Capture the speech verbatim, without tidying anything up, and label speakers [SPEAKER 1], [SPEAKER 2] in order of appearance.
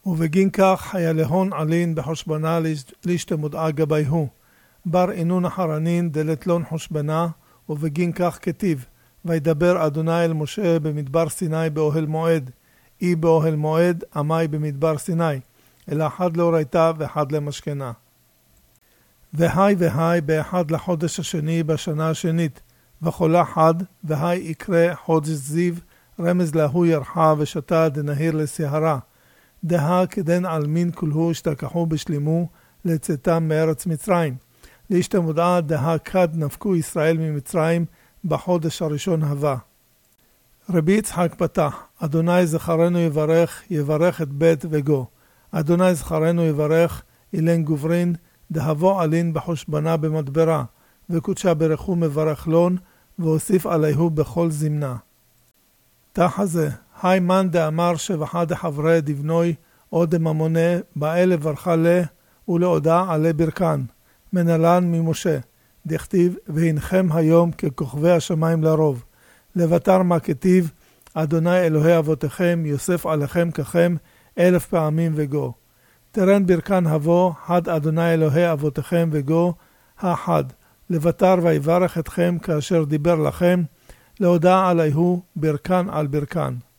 [SPEAKER 1] ובגין כך היה להון עלין בחושבנה להשתמודעה גביהו. בר אינון אחרנין דלתלון חושבנה, ובגין כך כתיב, וידבר אדוני אל משה במדבר סיני באוהל מועד, אי באוהל מועד, עמי במדבר סיני, אלא אחד לאורייתה ואחד למשכנה. והי והי באחד לחודש השני בשנה השנית, וחולה חד, והי יקרה חודש זיו, רמז להוא ירחה ושתה דנהיר לסהרה. דה כדן על מין כולהו השתכחו בשלימו לצאתם מארץ מצרים. להשתמודעה דה כד נפקו ישראל ממצרים בחודש הראשון הבא. רבי יצחק פתח, אדוני זכרנו יברך, יברך את בית וגו. אדוני זכרנו יברך, אילן גוברין, דהבו עלין בחושבנה במדברה, וקודשה ברכו מברך לון, והוסיף עליהו בכל זמנה. תחה זה, היי מן דאמר שבחה דחברי דבנוי, או דממונה, באה לברכה לה, ולהודעה עלי ברכן, מנהלן ממשה, דכתיב, והנכם היום ככוכבי השמיים לרוב. לבטר מה כתיב, אדוני אלוהי אבותיכם, יוסף עליכם ככם, אלף פעמים וגו. תרן ברכן הבו, חד אדוני אלוהי אבותיכם וגו, החד. לבטר ויברך אתכם כאשר דיבר לכם, להודעה עליהו ברכן על ברכן.